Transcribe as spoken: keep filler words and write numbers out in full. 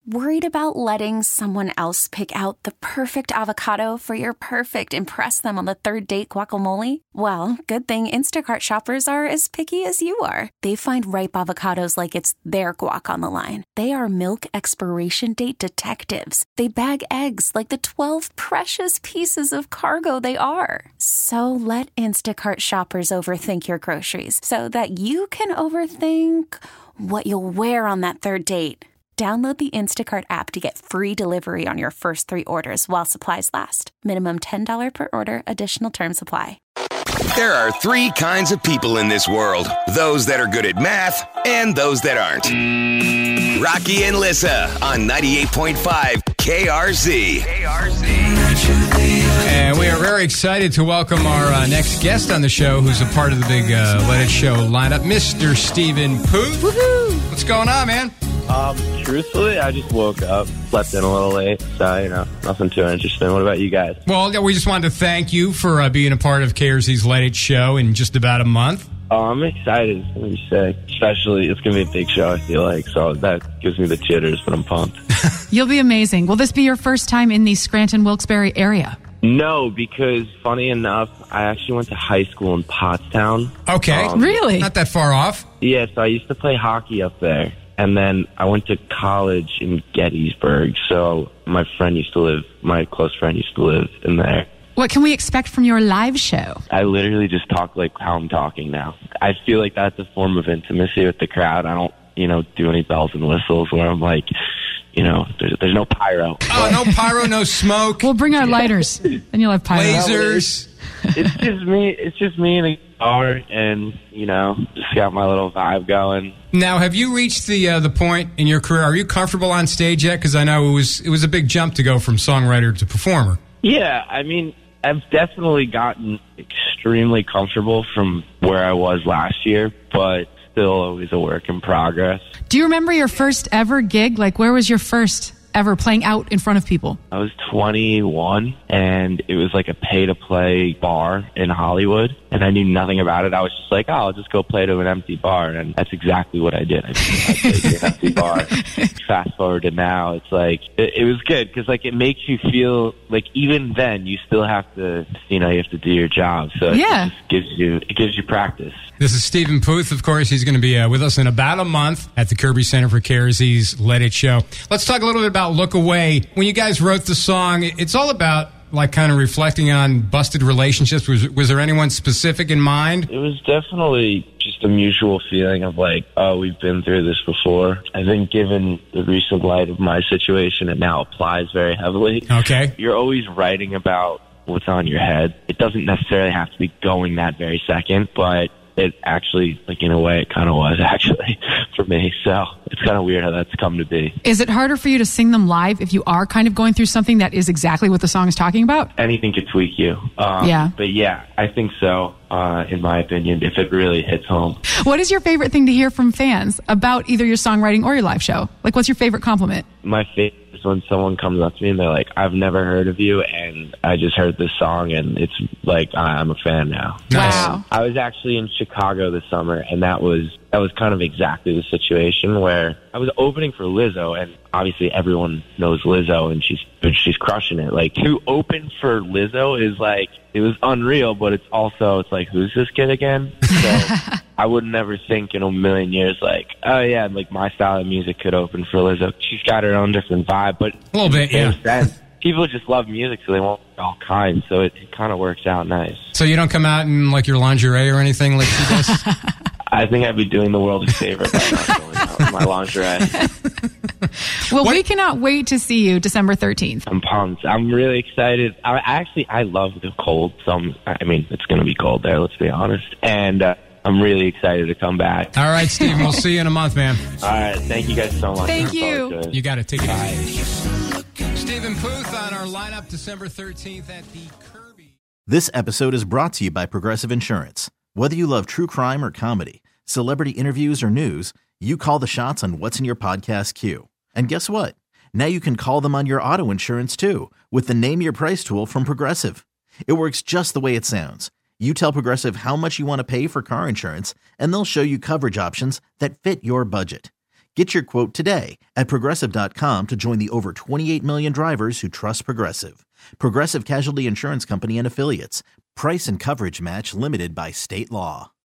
Worried about letting someone else pick out the perfect avocado for your perfect impress them on the third date guacamole? Well, good thing Instacart shoppers are as picky as you are. They find ripe avocados like it's their guac on the line. They are milk expiration date detectives. They bag eggs like the twelve precious pieces of cargo they are. So let Instacart shoppers overthink your groceries so that you can overthink what you'll wear on that third date. Download the Instacart app to get free delivery on your first three orders while supplies last. Minimum ten dollars per order. Additional terms apply. There are three kinds of people in this world. Those that are good at math and those that aren't. Rocky and Lissa on ninety-eight point five K R Z. K R Z. And we are very excited to welcome our uh, next guest on the show, who's a part of the big uh, Let It Show lineup, Mister Stephen Puth. Woohoo! What's going on, man? Um, truthfully, I just woke up, slept in a little late, so, you know, nothing too interesting. What about you guys? Well, we just wanted to thank you for uh, being a part of K R Z's Let It Show in just about a month. Oh, I'm excited. It's going to be sick. Especially, it's going to be a big show, I feel like, so that gives me the jitters, but I'm pumped. You'll be amazing. Will this be your first time in the Scranton-Wilkes-Barre area? No, because, funny enough, I actually went to high school in Pottstown. Okay. Um, really? Not that far off. Yeah, so I used to play hockey up there. And then I went to college in Gettysburg, so my friend used to live, my close friend used to live in there. What can we expect from your live show? I literally just talk like how I'm talking now. I feel like that's a form of intimacy with the crowd. I don't, you know, do any bells and whistles where I'm like, you know, there's, there's no pyro. Oh, no pyro, no smoke. We'll bring our lighters, and you'll have pyro. Lasers. It's just me. It's just me and a guitar, and you know, just got my little vibe going. Now, have you reached the uh, the point in your career? Are you comfortable on stage yet? Because I know it was it was a big jump to go from songwriter to performer. Yeah, I mean, I've definitely gotten extremely comfortable from where I was last year, but still always a work in progress. Do you remember your first ever gig? Like, where was your first ever playing out in front of people? I was twenty-one, and it was like a pay-to-play bar in Hollywood, and I knew nothing about it. I was just like, oh, I'll just go play to an empty bar, and that's exactly what I did. I, I played to an empty bar. Fast forward to now, it's like, it, it was good, because like, it makes you feel like even then, you still have to, you know, you have to do your job, so yeah. it just gives you, it gives you practice. This is Stephen Puth, of course. He's going to be uh, with us in about a month at the Kirby Center for K R Z's Let It Show. Let's talk a little bit about Look Away. When you guys wrote the song, it's all about like kind of reflecting on busted relationships. Was, was there anyone specific in mind? It was definitely just a mutual feeling of like, oh, we've been through this before. I think given the recent light of my situation, it now applies very heavily. Okay. You're always writing about what's on your head. It doesn't necessarily have to be going that very second, but it actually, like in a way, it kind of was actually for me. So it's kind of weird how that's come to be. Is it harder for you to sing them live if you are kind of going through something that is exactly what the song is talking about? Anything could tweak you. Um, yeah. But yeah, I think so, uh, in my opinion, if it really hits home. What is your favorite thing to hear from fans about either your songwriting or your live show? Like, what's your favorite compliment? My favorite is when someone comes up to me and they're like, I've never heard of you, and I just heard this song, and it's like, I'm a fan now. Nice. Wow. I was actually in Chicago this summer, and that was that was kind of exactly the situation where I was opening for Lizzo, and obviously everyone knows Lizzo, and she's she's crushing it. Like, to open for Lizzo is like, it was unreal, but it's also, it's like, who's this kid again? So I would never think in a million years, like, oh yeah, like my style of music could open for Lizzo. She's got her own different vibe, but A little bit, yeah. sense, people just love music, so they want all kinds, so it, it kind of works out nice. So you don't come out in like your lingerie or anything like she does? I think I'd be doing the world a favor by not going out in my lingerie. Well, What- we cannot wait to see you December thirteenth. I'm pumped. I'm really excited. I actually, I love the cold. So I'm, I mean, it's going to be cold there, let's be honest. And uh, I'm really excited to come back. All right, Stephen, we'll see you in a month, man. All right. Thank you guys so much. Thank I look you. forward to it. You got to take it easy. Stephen Puth on our lineup December thirteenth at the Kirby. This episode is brought to you by Progressive Insurance. Whether you love true crime or comedy, celebrity interviews or news, you call the shots on what's in your podcast queue. And guess what? Now you can call them on your auto insurance too with the Name Your Price tool from Progressive. It works just the way it sounds. You tell Progressive how much you want to pay for car insurance, and they'll show you coverage options that fit your budget. Get your quote today at Progressive dot com to join the over twenty-eight million drivers who trust Progressive. Progressive Casualty Insurance Company and Affiliates. Price and coverage match limited by state law.